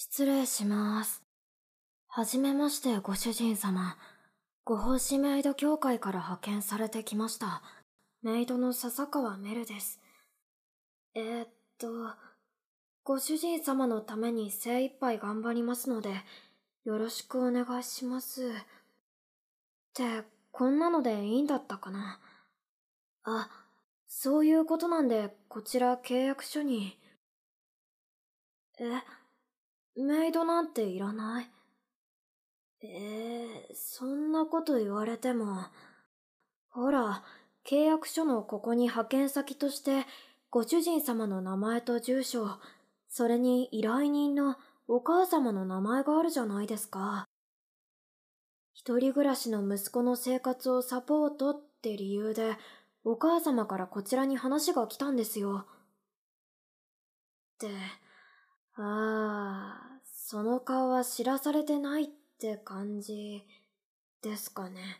失礼します。はじめましてご主人様。ご奉仕メイド協会から派遣されてきました。メイドの笹川メルです。えーっと、ご主人様のために精一杯頑張りますので、よろしくお願いします。って、こんなのでいいんだったかな。あ、そういうことなんで、こちら契約書に。メイドなんていらない。そんなこと言われても。ほら、契約書のここに派遣先として、ご主人様の名前と住所、それに依頼人のお母様の名前があるじゃないですか。一人暮らしの息子の生活をサポートって理由で、お母様からこちらに話が来たんですよ。その顔は知らされてないって感じですかね。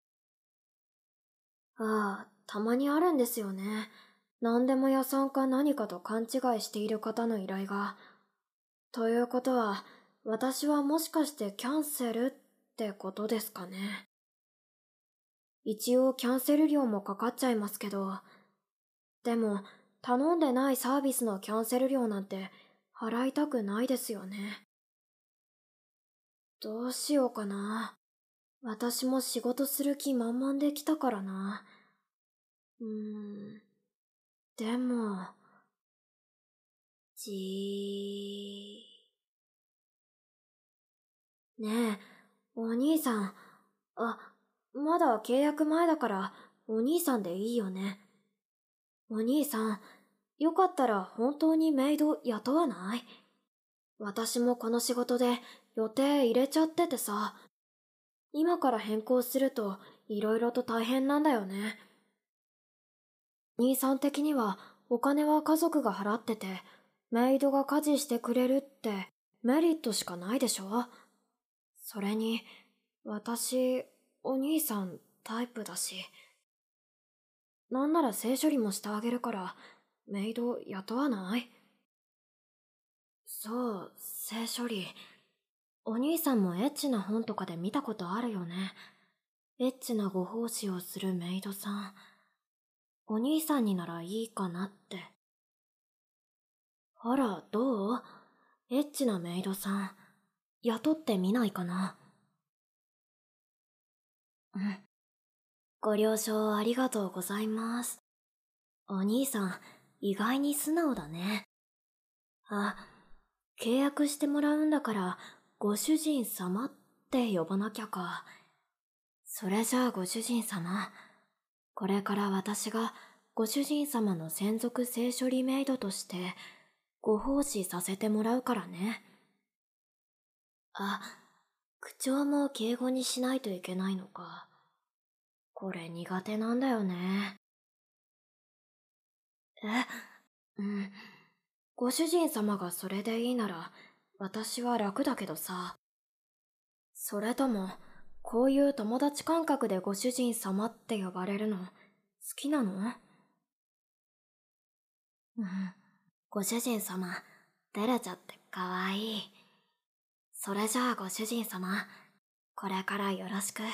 たまにあるんですよね。何でも屋さんか何かと勘違いしている方の依頼が。ということは、私はもしかしてキャンセルってことですかね。一応キャンセル料もかかっちゃいますけど、でも頼んでないサービスのキャンセル料なんて払いたくないですよね。どうしようかな。私も仕事する気満々で来たからな。でも、ねえ、お兄さん。まだ契約前だからお兄さんでいいよね。お兄さん、よかったら本当にメイド雇わない？私もこの仕事で予定入れちゃっててさ、今から変更すると色々と大変なんだよね。兄さん的にはお金は家族が払ってて、メイドが家事してくれるってメリットしかないでしょ？それに、私、お兄さんタイプだし。なんなら性処理もしてあげるから、メイド雇わない？そう、性処理。お兄さんもエッチな本とかで見たことあるよね。エッチなご奉仕をするメイドさん。お兄さんにならいいかなって。ほら、どう？エッチなメイドさん、雇ってみないかな。ご了承ありがとうございます。お兄さん、意外に素直だね。契約してもらうんだから、ご主人様って呼ばなきゃか。それじゃあご主人様、これから私がご主人様の専属性処理メイドとしてご奉仕させてもらうからね。口調も敬語にしないといけないのか。これ苦手なんだよね。うん。ご主人様がそれでいいなら、私は楽だけどさ。それとも、こういう友達感覚でご主人様って呼ばれるの、好きなの？ご主人様、照れちゃってかわいい。それじゃあご主人様、これからよろしく。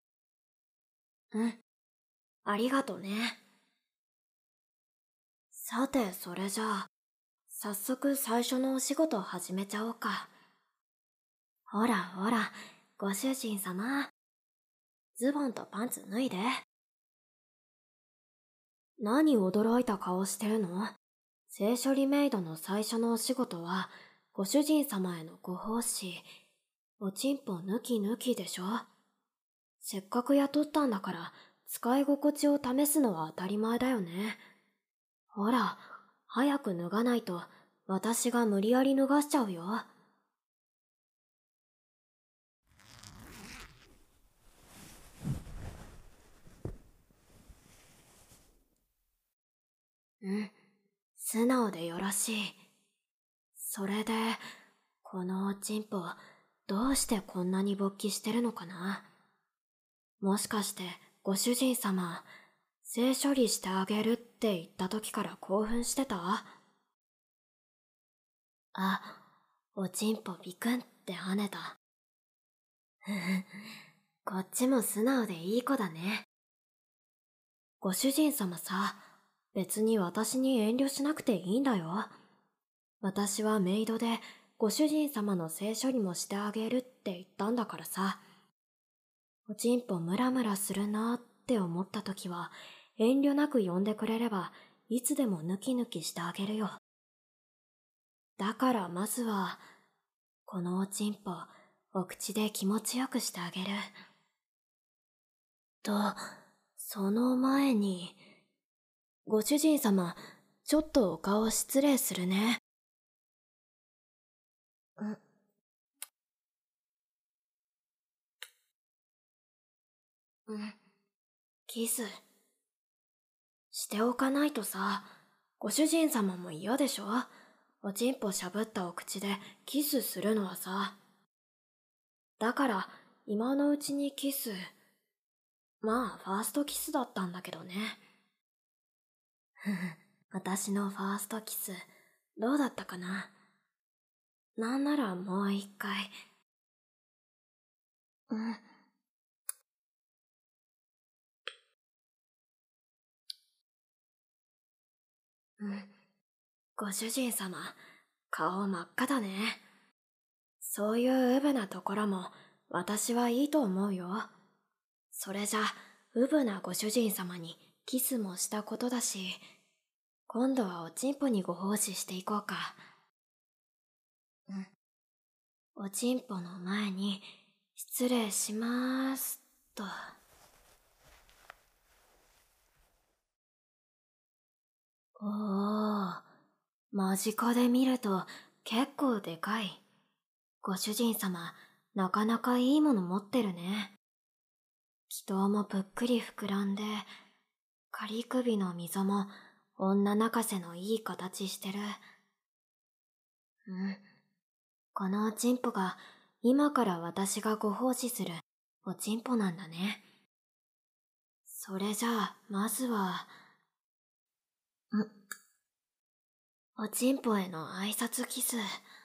ありがとね。さて、それじゃあ、早速最初のお仕事始めちゃおうか。ほらほら、ご主人様。ズボンとパンツ脱いで。何驚いた顔してるの？性処理メイドの最初のお仕事は、ご主人様へのご奉仕。おちんぽ抜き抜きでしょ？せっかく雇ったんだから、使い心地を試すのは当たり前だよね。ほら、早く脱がないと、私が無理やり脱がしちゃうよ。素直でよろしい。それで、このおちんぽ、どうしてこんなに勃起してるのかな？もしかして、ご主人様、性処理してあげるって言った時から興奮してた？ おちんぽビクンって跳ねた。こっちも素直でいい子だね。ご主人様さ、別に私に遠慮しなくていいんだよ。私はメイドでご主人様の性処理もしてあげるって言ったんだからさ。おちんぽムラムラするなって思った時は遠慮なく呼んでくれればいつでもヌキヌキしてあげるよ。だからまずは、このおちんぽお口で気持ちよくしてあげる。と、その前に、ご主人様、ちょっとお顔失礼するね。キスしておかないとさ、ご主人様も嫌でしょ。おちんぽしゃぶったお口でキスするのはさ。だから今のうちにキス。まあファーストキスだったんだけどね。私のファーストキスどうだったかな。なんならもう一回。ご主人様、顔真っ赤だね。そういうウブなところも私はいいと思うよ。それじゃ、ウブなご主人様にキスもしたことだし、今度はおちんぽにご奉仕していこうか。おちんぽの前に失礼しまーすと。おー、間近で見ると結構でかい。ご主人様、なかなかいいもの持ってるね。気筒もぷっくり膨らんで、仮首の溝も女泣かせのいい形してる。このおちんぽが今から私がご奉仕するおちんぽなんだね。それじゃあ、まずは、おちんぽへの挨拶キス。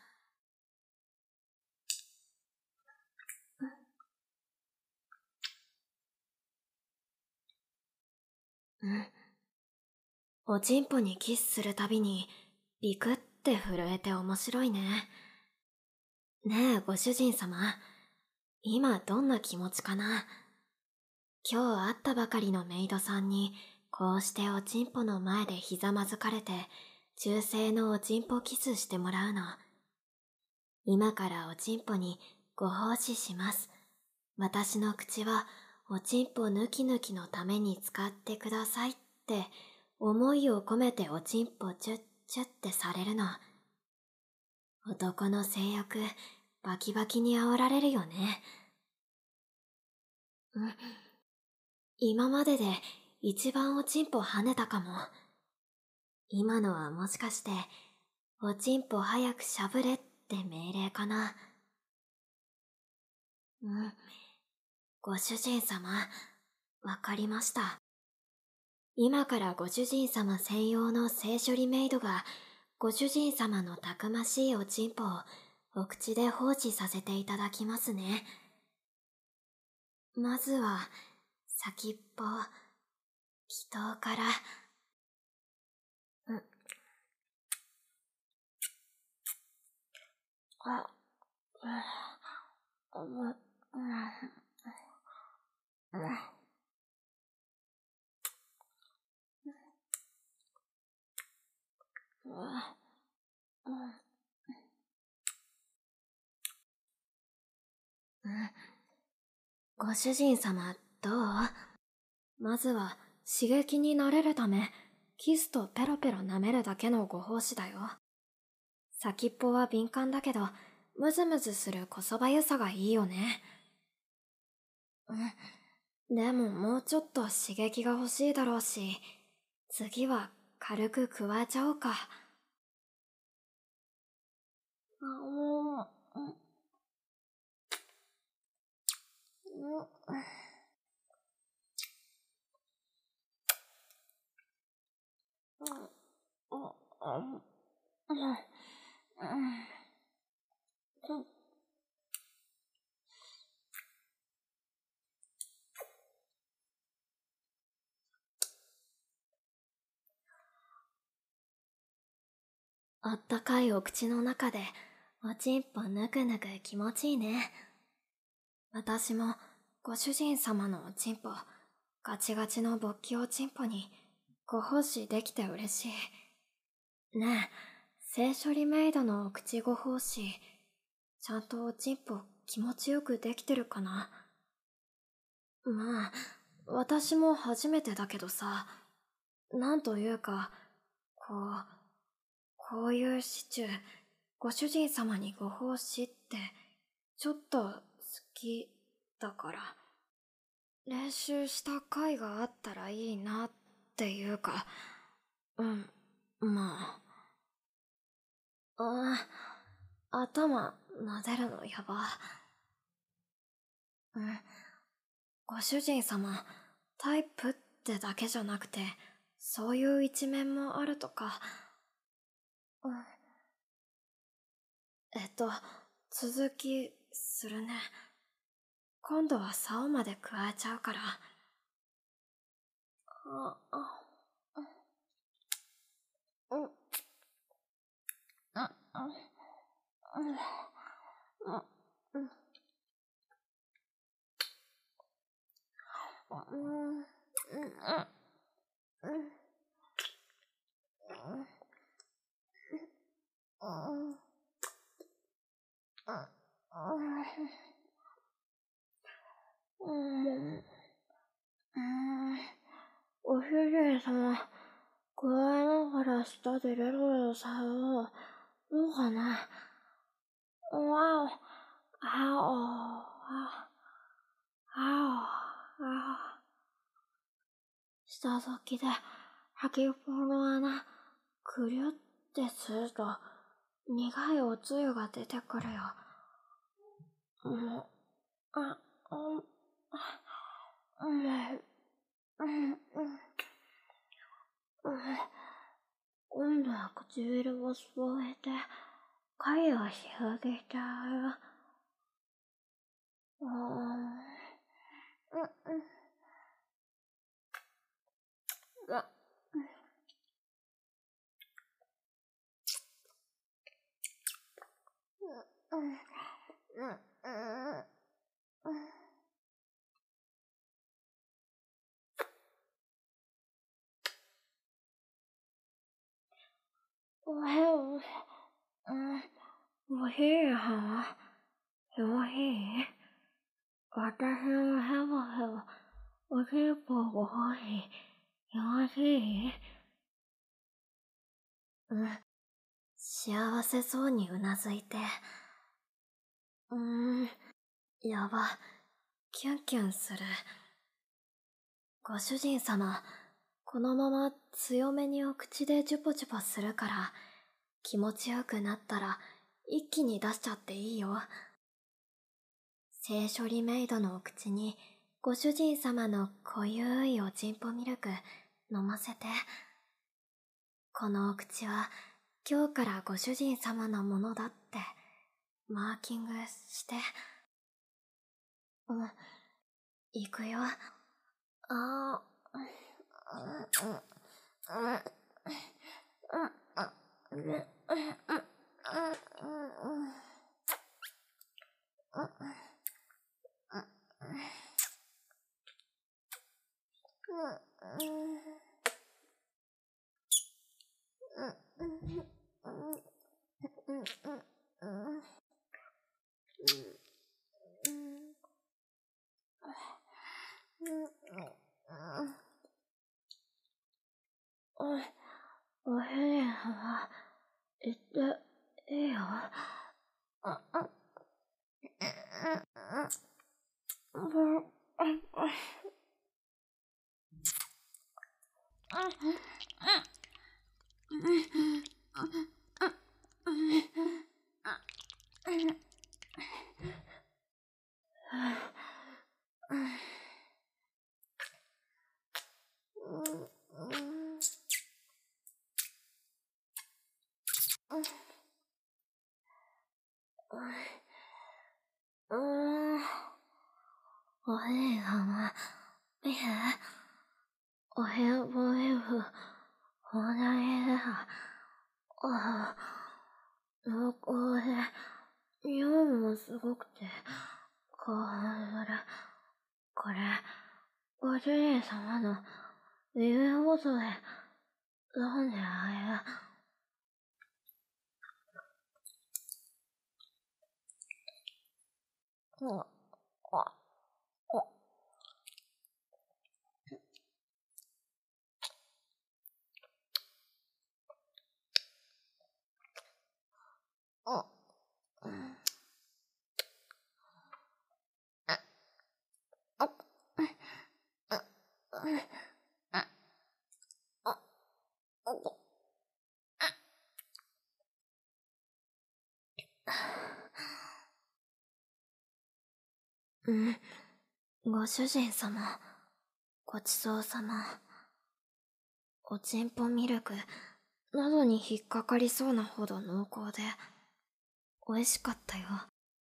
おちんぽにキスするたびにビクって震えて面白いね。ねえご主人様、今どんな気持ちかな。今日会ったばかりのメイドさんにこうしておちんぽの前でひざまずかれて忠誠のおちんぽキスしてもらうの。今からおちんぽにご奉仕します。私の口はおちんぽぬきぬきのために使ってくださいって思いを込めておちんぽチュッチュッってされるの。男の性欲バキバキに煽られるよね。今までで一番おちんぽ跳ねたかも。今のはもしかしておちんぽ早くしゃぶれって命令かな。ご主人様、わかりました。今からご主人様専用の性処理メイドがご主人様のたくましいおちんぽをお口で放置させていただきますね。まずは先っぽ、気筒から。ご主人様どう？まずは刺激に慣れるためキスとペロペロ舐めるだけのご奉仕だよ。先っぽは敏感だけどムズムズするこそばゆさがいいよね。でももうちょっと刺激が欲しいだろうし、次は軽く加えちゃおうか。 あったかいお口の中でおちんぽぬくぬく気持ちいいね。私もご主人様のおちんぽ、ガチガチの勃起おちんぽにご奉仕できて嬉しい。ねえ、性処理メイドのお口ご奉仕、ちゃんとおちんぽ気持ちよくできてるかな。まあ、私も初めてだけどさ、なんというか、こういうシチュー、ご主人様にご奉仕って、ちょっと好きだから、練習した回があったらいいなっていうか、まあ、頭撫でるのやば。ご主人様、タイプってだけじゃなくて、そういう一面もあるとか。続きするね。今度は竿まで加えちゃうから。ご主人様、加えながら舌でレロレロされるの、どうかな。わお、あお、あお、舌先で吐きっぽの穴、くりゅってすると、苦いおつゆが出てくるよ。今度は唇を添えて、貝を広げてある。お昼はよい？私のヘボヘボ、おしっぽをご奉仕、よろしい？幸せそうにうなずいて。やば、キュンキュンする。ご主人様、このまま強めにお口でジュポジュポするから、気持ちよくなったら一気に出しちゃっていいよ。性処理メイドのお口にご主人様の濃ゆいおちんぽミルク飲ませて。このお口は今日からご主人様のものだってマーキングして。行くよ。おへりは言っていいよ。おへり様、いえ、おへぼえふ、ほなげだ。 ああ、濃厚で、匂いもすごくて、興奮する。これ、ご主人様の理由こそで、飲んであげる。ご主人様、ごちそうさま。おちんぽミルク、喉に引っかかりそうなほど濃厚で、美味しかったよ。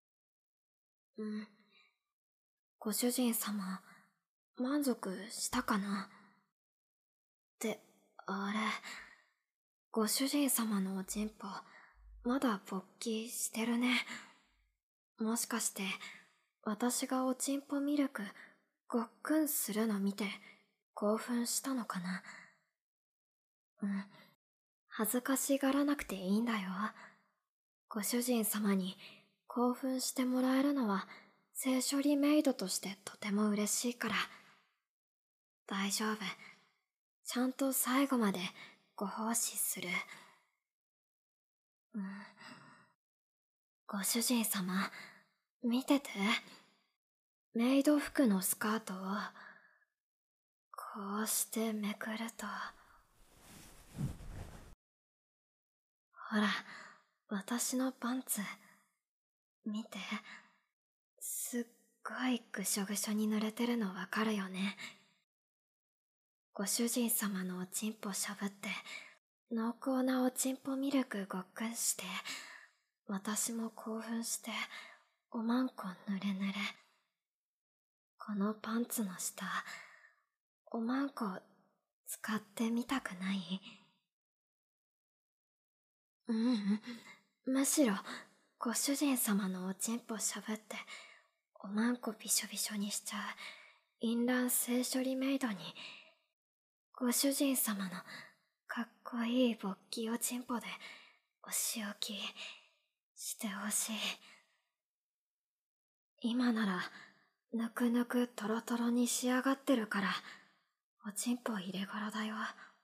ご主人様、満足したかな？って、あれ、ご主人様のおちんぽ、まだ勃起してるね。もしかして、私がおちんぽミルク、ごっくんするの見て、興奮したのかな？恥ずかしがらなくていいんだよ。ご主人様に興奮してもらえるのは、性処理メイドとしてとても嬉しいから。大丈夫。ちゃんと最後までご奉仕する。ご主人様、見てて。メイド服のスカートを、こうしてめくると。ほら、私のパンツ、見て。すっごいぐしょぐしょに濡れてるのわかるよね。ご主人様のおちんぽしゃぶって、濃厚なおちんぽミルクごっくんして、私も興奮して、おまんこぬれぬれ。このパンツの下、おまんこ使ってみたくない？むしろ、ご主人様のおちんぽしゃぶって、おまんこびしょびしょにしちゃう、淫乱性処理メイドに、ご主人様のかっこいい勃起おちんぽで、お仕置きしてほしい。今なら、ぬくぬくトロトロに仕上がってるから、おちんぽ入れ頃だよ。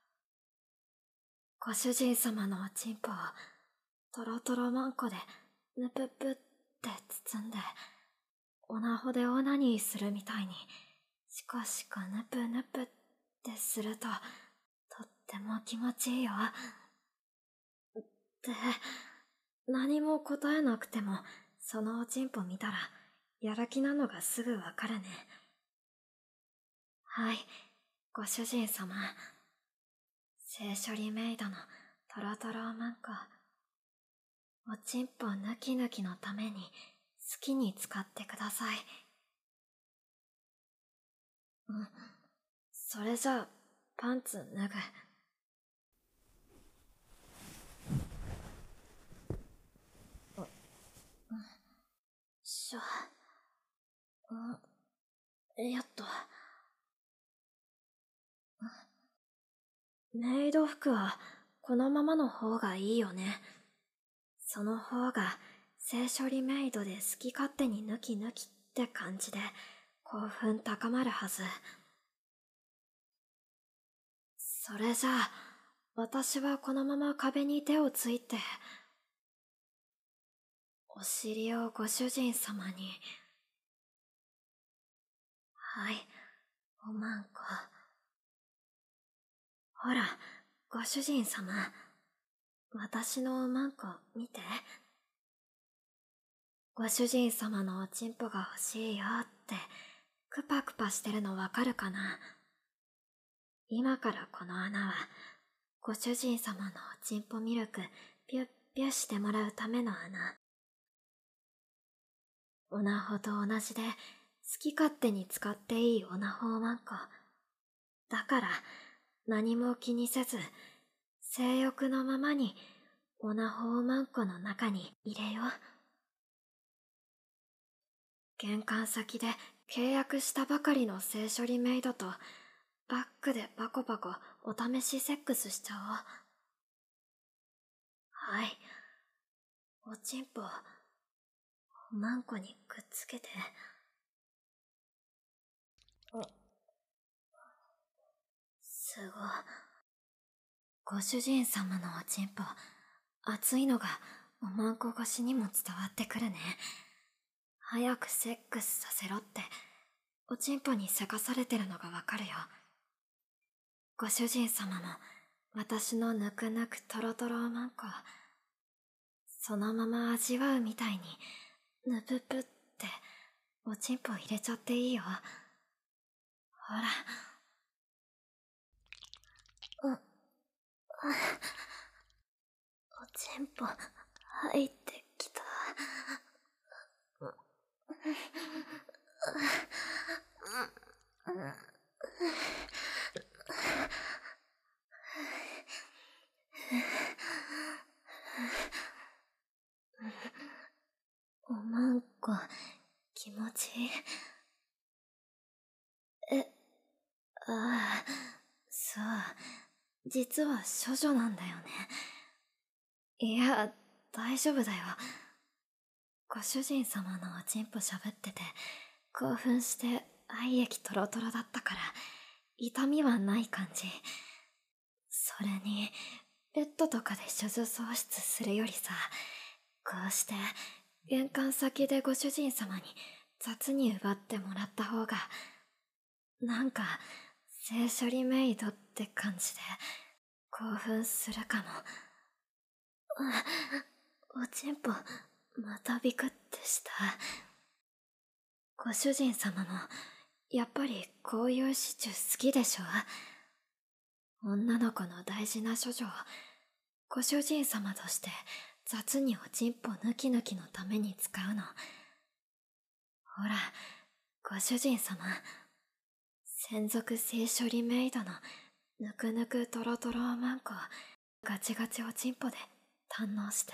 ご主人様のおちんぽを、トロトロマンコで、ぬぷぷって包んで、オナホでオナニーするみたいに、シコシコぬぷぬぷってすると、とっても気持ちいいよ。って、何も答えなくても、そのおちんぽ見たら、やる気なのがすぐわかるね。はい、ご主人様。性処理メイドのトロトロマンコ。おちんぽヌキヌキのために好きに使ってください。それじゃあ、パンツ脱ぐ。やっと。メイド服はこのままの方がいいよね。その方が性処理メイドで好き勝手にヌキヌキって感じで興奮高まるはず。それじゃあ、私はこのまま壁に手をついて、お尻をご主人様に。はい、おまんこ。ほら、ご主人様。私のおまんこ見て。ご主人様のおちんぽが欲しいよって、クパクパしてるのわかるかな？今からこの穴は、ご主人様のおちんぽミルク、ピュッピュッしてもらうための穴。オナホと同じで、好き勝手に使っていいオナホおまんこ。だから、何も気にせず、性欲のままに、 オナホーマンコの中に入れよう。玄関先で契約したばかりの性処理メイドとバックでパコパコお試しセックスしちゃおう。はい。おちんぽ、おまんこにくっつけて。すご。ご主人様のおちんぽ、熱いのがおまんこ越しにも伝わってくるね。早くセックスさせろって、おちんぽにせかされてるのがわかるよ。ご主人様も、私のぬくぬくとろとろおまんこ、そのまま味わうみたいに、ぬぷぷって、おちんぽ入れちゃっていいよ。ほら。おちんぽ、入ってきた。おまんこ、気持ちいい。ああ、そう。実は処女なんだよね。いや、大丈夫だよ。ご主人様のおちんぽしゃぶってて、興奮して愛液トロトロだったから、痛みはない感じ。それに、ベッドとかで処女喪失するよりさ、こうして、玄関先でご主人様に雑に奪ってもらった方が、なんか、性処理メイドって感じで、興奮するかも。おちんぽ、またビクってした。ご主人様も、やっぱりこういうシチュー好きでしょ？女の子の大事な処女を、ご主人様として雑におちんぽ抜き抜きのために使うの。ほら、ご主人様、専属性処理メイドのぬくぬくとろとろおまんこ、ガチガチおちんぽで堪能して。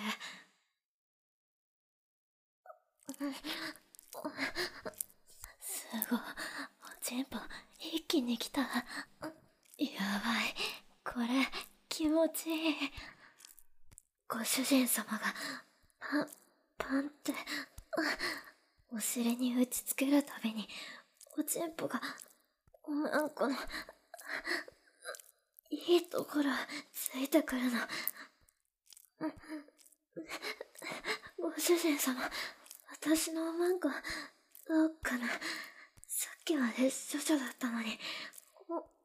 すごい、おちんぽ一気に来た。やばい、これ気持ちいい。ご主人様がパンってお尻に打ちつけるたびにおちんぽがおまんこのいいところついてくるの。ご主人様、私のおまんこどうかな。さっきまで処女だったのに、もう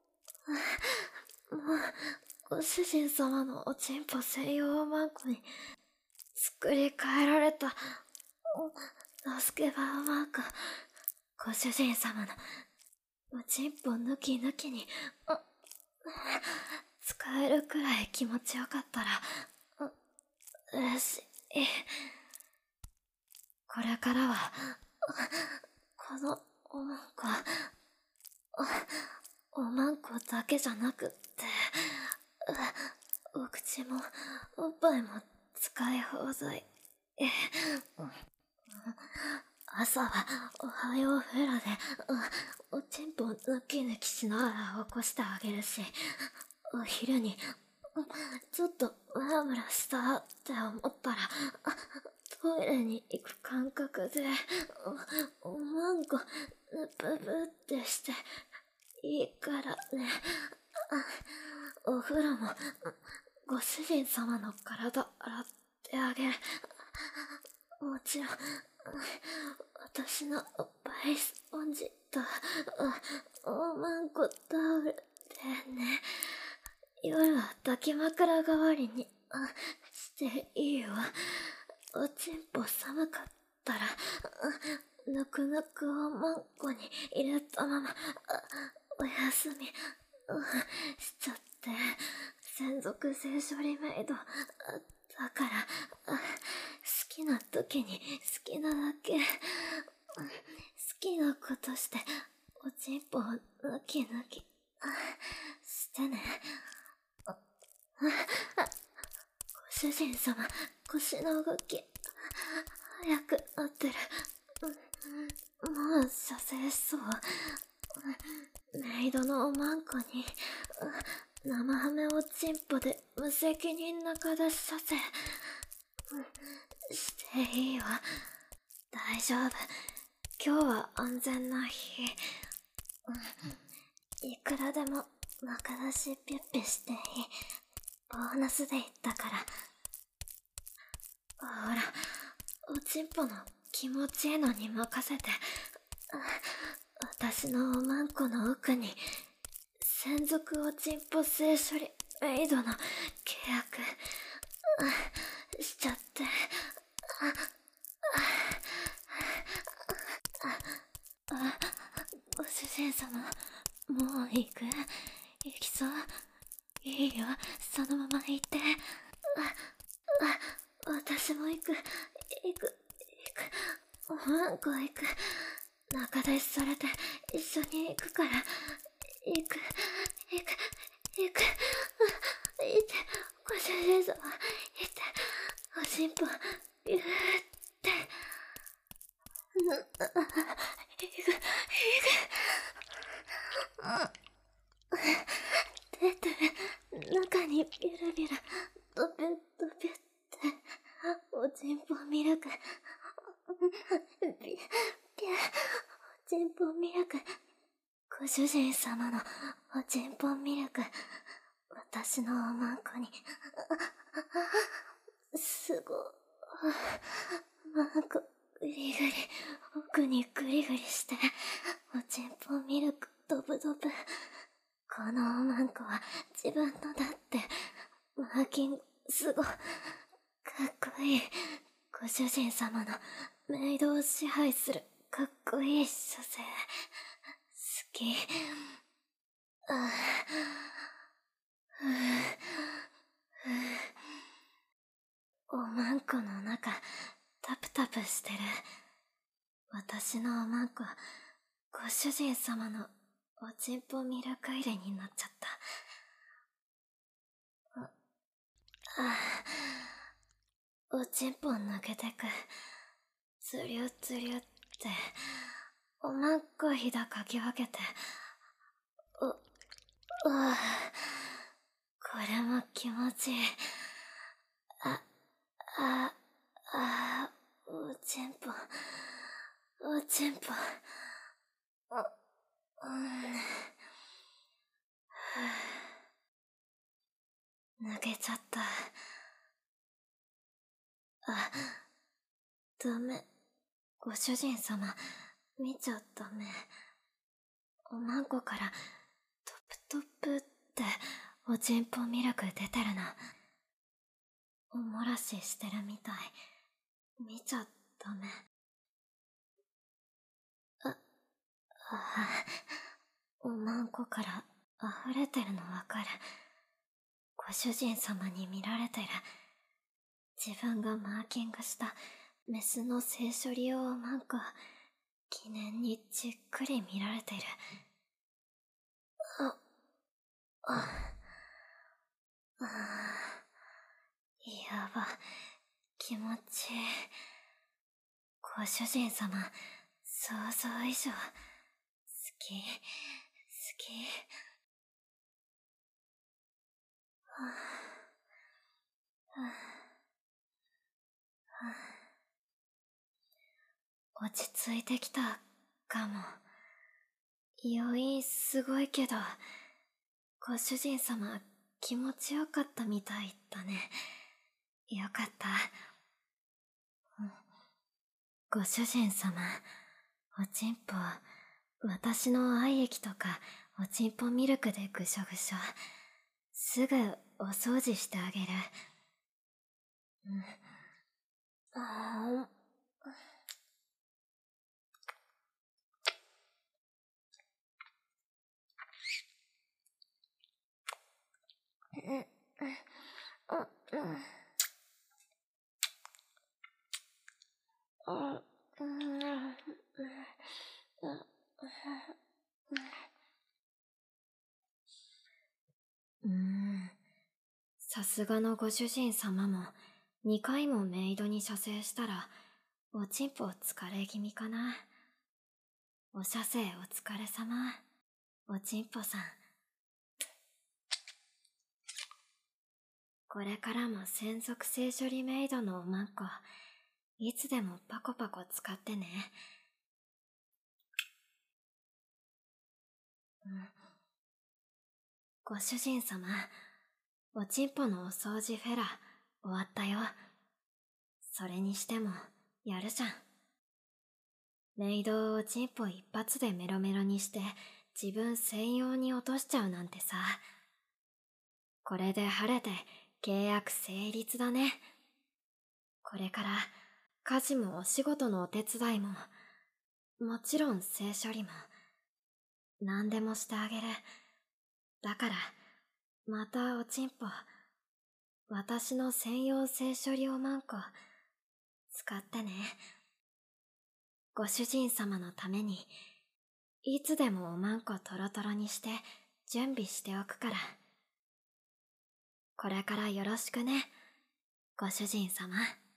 ご主人様のおちんぽ専用おまんこに作り変えられたドスケバおまんこ。ご主人様のおちんぽ抜き抜きに使えるくらい気持ちよかったら嬉しい。これからはこのおまんこおまんこだけじゃなくってお口もおっぱいも使い放題。朝はおはようフェラでおちんぽ抜き抜きしながら起こしてあげるし、お昼にちょっとムラムラしたって思ったらトイレに行く感覚でおまんこブブってしていいからね。お風呂もご主人様の体洗ってあげる。もちろん私のおっぱいスポンジとおまんこタオルでね。夜は抱き枕代わりにしていいわ。おちんぽ寒かったらぬくぬくおまんこに入れたままおやすみしちゃって。専属性処理メイドだから好きな時に好きなだけ好きなことしておちんぽを抜き抜きしてね。ご主人様、腰の動き、速くなってる。もう射精しそう。メイドのおまんこに、生ハメをチンポで無責任中出しさせ、していいわ。大丈夫。今日は安全な日。いくらでも中出しピュッピしていい。ボーナスで言ったから。ほら、おちんぽの気持ちいいのに任せて。私のおまんこの奥に、専属おちんぽ性処理メイドの契約、しちゃって。ご主人様、もう行く？行きそう？いいよ、そのまま行って。私も行く。おまんこ行く。仲出しされて一緒に行くから。行く。行って。ご主人様、行って。おしんぽ、ビューって。出てる。中にビュルビュル、ドピュッドピュって。おちんぽミルク。ビュ、おちんぽミルク。ご主人様のおちんぽミルク。私のおまんこに。すごい。まんこ、グリグリ、奥にグリグリして、おちんぽミルク、ドブドブ。このおまんこは自分のだって、マーキング、すごい。かっこいい。ご主人様のメイドを支配する、かっこいい女性。好き。おまんこの中、タプタプしてる。私のおまんこ、ご主人様のおちんぽミルク入れになっちゃった。おちんぽ抜けてく。つりゅつりゅって、おまんこひだかき分けて。これも気持ちいい。おちんぽ、おちんぽ。抜けちゃった。ダメ。ご主人様、見ちゃダメ。おまんこからトプトプっておちんぽミルク出てるの。おもらししてるみたい。見ちゃダメ。おまんこから溢れてるのわかる。ご主人様に見られてる。自分がマーキングしたメスの性処理用おまんこ、記念にじっくり見られてる。やば、気持ちいい。ご主人様、想像以上、好き。落ち着いてきたかも。余韻すごいけど、ご主人様気持ちよかったみたいだね。よかった。ご主人様、おちんぽ、私の愛液とかおちんぽミルクでぐしょぐしょ。すぐお掃除してあげる。 さすがのご主人様も2回もメイドに射精したらおちんぽ疲れ気味かな。お射精お疲れ様。おちんぽさん。これからも専属性処理メイドのおまんこ、いつでもパコパコ使ってね。ご主人様、おちんぽのお掃除フェラ終わったよ。それにしてもやるじゃん。メイドをおちんぽ一発でメロメロにして自分専用に落としちゃうなんてさ。これで晴れて契約成立だね。これから家事もお仕事のお手伝いも、もちろん性処理も何でもしてあげる。だからまたおちんぽ、私の専用性処理おまんこ使ってね。ご主人様のためにいつでもおまんこトロトロにして準備しておくから。これからよろしくね、ご主人様。